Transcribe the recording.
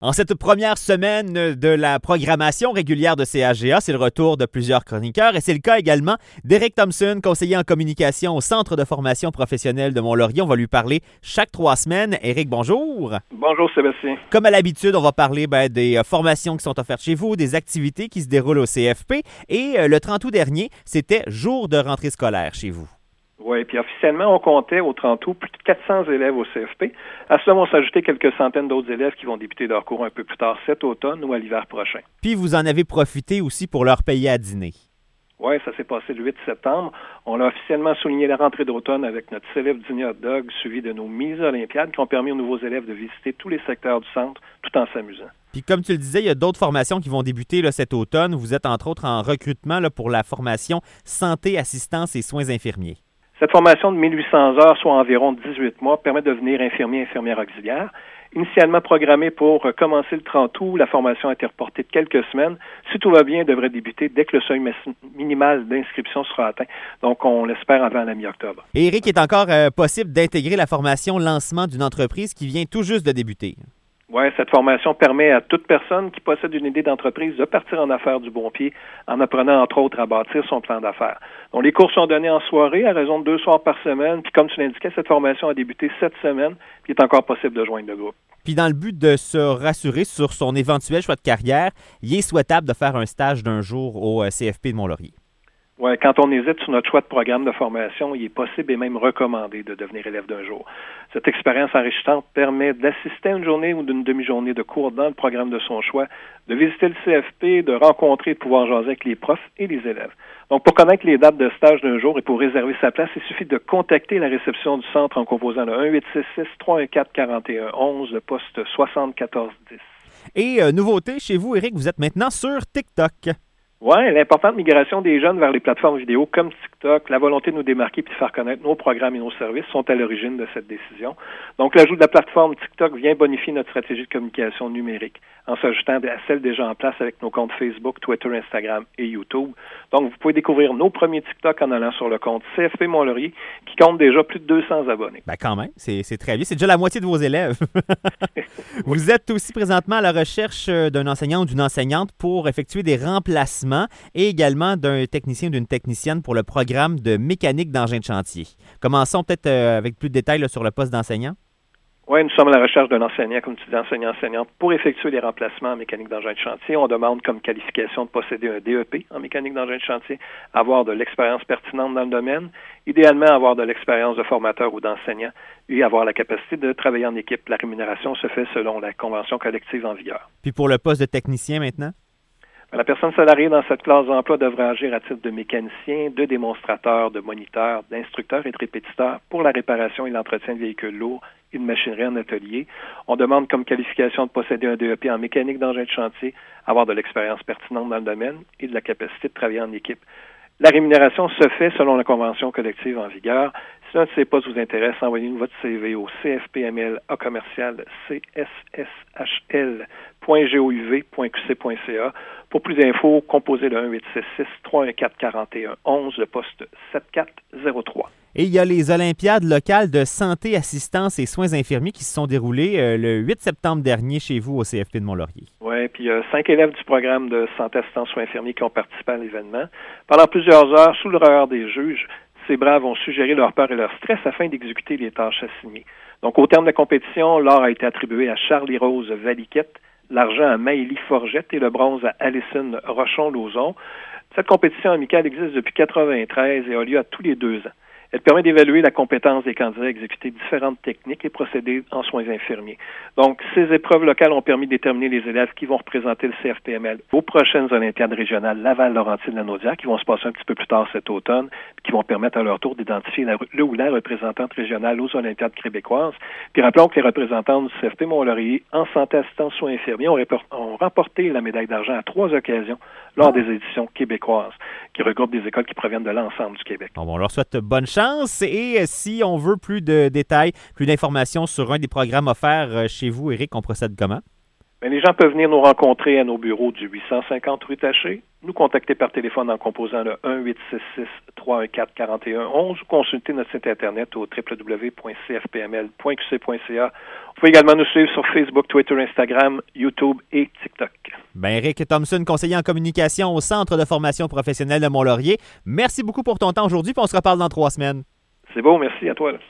En cette première semaine de la programmation régulière de CHGA, c'est le retour de plusieurs chroniqueurs et c'est le cas également d'Éric Thompson, conseiller en communication au Centre de formation professionnelle de Mont-Laurier. On va lui parler chaque 3 semaines. Éric, bonjour. Bonjour Sébastien. Comme à l'habitude, on va parler des formations qui sont offertes chez vous, des activités qui se déroulent au CFP et le 30 août dernier, c'était jour de rentrée scolaire chez vous. Oui, puis officiellement, on comptait au 30 août plus de 400 élèves au CFP. À cela vont s'ajouter quelques centaines d'autres élèves qui vont débuter leur cours un peu plus tard cet automne ou à l'hiver prochain. Puis vous en avez profité aussi pour leur payer à dîner. Oui, ça s'est passé le 8 septembre. On a officiellement souligné la rentrée d'automne avec notre célèbre dîner hot dog suivi de nos mises olympiades qui ont permis aux nouveaux élèves de visiter tous les secteurs du centre tout en s'amusant. Puis comme tu le disais, il y a d'autres formations qui vont débuter là, cet automne. Vous êtes entre autres en recrutement là, pour la formation santé, assistance et soins infirmiers. Cette formation de 1800 heures, soit environ 18 mois, permet de devenir infirmier auxiliaire. Initialement programmée pour commencer le 30 août, la formation a été reportée de quelques semaines. Si tout va bien, elle devrait débuter dès que le seuil minimal d'inscription sera atteint. Donc, on l'espère avant la mi-octobre. Et Éric, il est encore possible d'intégrer la formation lancement d'une entreprise qui vient tout juste de débuter. Oui, cette formation permet à toute personne qui possède une idée d'entreprise de partir en affaires du bon pied en apprenant, entre autres, à bâtir son plan d'affaires. Donc, les cours sont donnés en soirée à raison de 2 soirs par semaine. Puis, comme tu l'indiquais, cette formation a débuté cette semaine. Puis, il est encore possible de joindre le groupe. Puis, dans le but de se rassurer sur son éventuel choix de carrière, il est souhaitable de faire un stage d'un jour au CFP de Mont-Laurier. Oui, quand on hésite sur notre choix de programme de formation, il est possible et même recommandé de devenir élève d'un jour. Cette expérience enrichissante permet d'assister à une journée ou d'une demi-journée de cours dans le programme de son choix, de visiter le CFP, de rencontrer et de pouvoir jaser avec les profs et les élèves. Donc, pour connaître les dates de stage d'un jour et pour réserver sa place, il suffit de contacter la réception du centre en composant le 1-866-314-4111, le poste 7410. Et nouveauté, chez vous, Éric, vous êtes maintenant sur TikTok. Oui, l'importante migration des jeunes vers les plateformes vidéo comme TikTok, la volonté de nous démarquer et de faire connaître nos programmes et nos services sont à l'origine de cette décision. Donc, l'ajout de la plateforme TikTok vient bonifier notre stratégie de communication numérique en s'ajoutant à celle déjà en place avec nos comptes Facebook, Twitter, Instagram et YouTube. Donc, vous pouvez découvrir nos premiers TikTok en allant sur le compte CFP Mont-Laurier qui compte déjà plus de 200 abonnés. Ben quand même, c'est très bien. C'est déjà la moitié de vos élèves. Vous êtes aussi présentement à la recherche d'un enseignant ou d'une enseignante pour effectuer des remplacements et également d'un technicien ou d'une technicienne pour le programme de mécanique d'engin de chantier. Commençons peut-être avec plus de détails là, sur le poste d'enseignant. Oui, nous sommes à la recherche d'un enseignant, comme tu dis, enseignant-enseignante, pour effectuer des remplacements en mécanique d'engin de chantier. On demande comme qualification de posséder un DEP en mécanique d'engin de chantier, avoir de l'expérience pertinente dans le domaine, idéalement avoir de l'expérience de formateur ou d'enseignant et avoir la capacité de travailler en équipe. La rémunération se fait selon la convention collective en vigueur. Puis pour le poste de technicien maintenant? La personne salariée dans cette classe d'emploi devra agir à titre de mécanicien, de démonstrateur, de moniteur, d'instructeur et de répétiteur pour la réparation et l'entretien de véhicules lourds et de machinerie en atelier. On demande comme qualification de posséder un DEP en mécanique d'engin de chantier, avoir de l'expérience pertinente dans le domaine et de la capacité de travailler en équipe. La rémunération se fait selon la convention collective en vigueur. Si l'un de ces postes vous intéresse, envoyez-nous votre CV au cfpml@csshl.gouv.qc.ca. Pour plus d'infos, composez le 1-866-314-4111, le poste 7403. Et il y a les Olympiades locales de santé, assistance et soins infirmiers qui se sont déroulées le 8 septembre dernier chez vous au CFP de Mont-Laurier. Oui, puis il y a 5 élèves du programme de santé, assistance, soins infirmiers qui ont participé à l'événement. Pendant plusieurs heures, sous le regard des juges, ces braves ont suggéré leur peur et leur stress afin d'exécuter les tâches assignées. Donc, au terme de la compétition, l'or a été attribué à Charlie-Rose Valiquette, l'argent à Maëlie Forgette et le bronze à Alison Rochon-Lauzon. Cette compétition amicale existe depuis 1993 et a lieu à tous les 2 ans. Elle permet d'évaluer la compétence des candidats à exécuter différentes techniques et procédés en soins infirmiers. Donc, ces épreuves locales ont permis de déterminer les élèves qui vont représenter le CFPML aux prochaines Olympiades régionales Laval-Laurentide-Lanaudière, qui vont se passer un petit peu plus tard cet automne, qui vont permettre à leur tour d'identifier le ou la représentante régionale aux Olympiades québécoises. Puis rappelons que les représentants du CFP Mont-Laurier en santé, assistance, soins infirmiers ont remporté la médaille d'argent à 3 occasions lors des éditions québécoises, qui regroupent des écoles qui proviennent de l'ensemble du Québec. Bon, on leur souhaite bonne chance. Et si on veut plus de détails, plus d'informations sur un des programmes offerts chez vous, Éric, on procède comment? Bien, les gens peuvent venir nous rencontrer à nos bureaux du 850 rue Taché, nous contacter par téléphone en composant le 1-866-314-4111 ou consulter notre site Internet au www.cfpml.qc.ca. Vous pouvez également nous suivre sur Facebook, Twitter, Instagram, YouTube et TikTok. Ben, Eric Thompson, conseiller en communication au Centre de formation professionnelle de Mont-Laurier. Merci beaucoup pour ton temps aujourd'hui, puis on se reparle dans 3 semaines. C'est beau, merci à toi. Là.